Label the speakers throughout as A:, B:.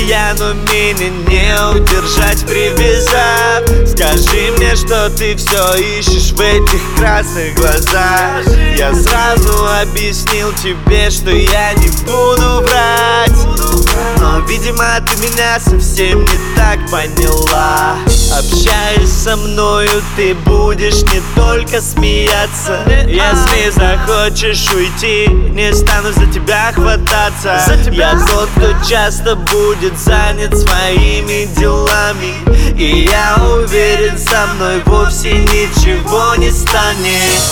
A: моя, но меня не удержать, привязав. Скажи мне, что ты все ищешь в этих красных глазах. Я сразу объяснил тебе, что я не буду врать, но, видимо, ты меня совсем не так поняла. Общаясь со мною, ты будешь не только смеяться. Если захочешь уйти, не стану за тебя хвататься. Я тот, кто часто будет занят своими делами, и я уверен, со мной вовсе ничего не станет.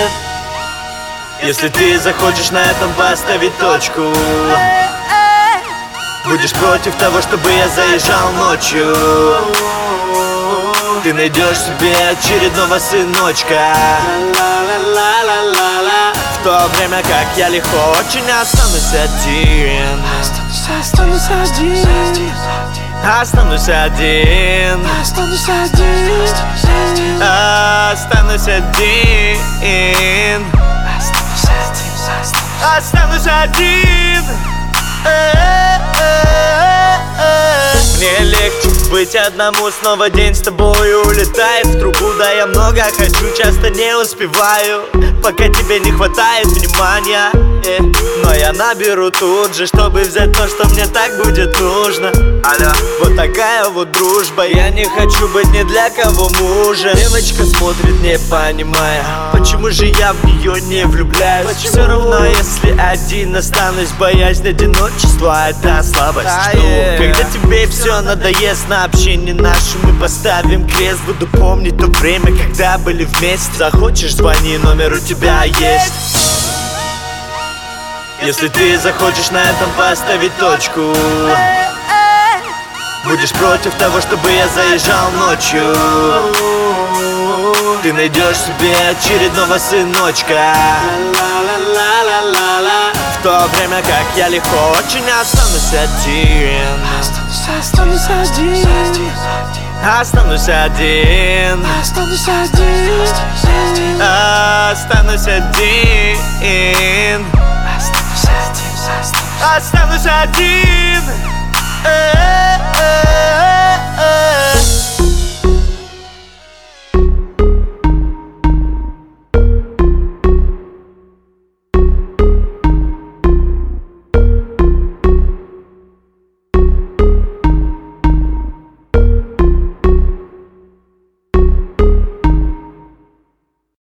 A: Если ты захочешь на этом поставить точку, будешь против того, чтобы я заезжал ночью, ты найдешь себе очередного сыночка. В то время как я легко очень останусь один. Останусь один. Останусь один. Останусь один. Останусь один. Мне легче быть одному, снова день с тобой улетает в трубу. Да, я много хочу, часто не успеваю, пока тебе не хватает внимания. Но я наберу тут же, чтобы взять то, что мне так будет нужно. Алло. Вот такая вот дружба. Я не хочу быть ни для кого мужем. Девочка смотрит, не понимая, почему же я в нее не влюбляюсь. Все равно, если один останусь, боязнь одиночества — это слабость. Когда тебе все надоест, на общение наше мы поставим крест. Буду помнить то время, когда были вместе. Захочешь — звони, номер у тебя есть. Если ты захочешь на этом поставить точку, будешь против того, чтобы я заезжал ночью, ты найдешь себе очередного сыночка. В то время как я легко очень останусь один. Останусь один. Останусь один. Останусь один. Останусь один.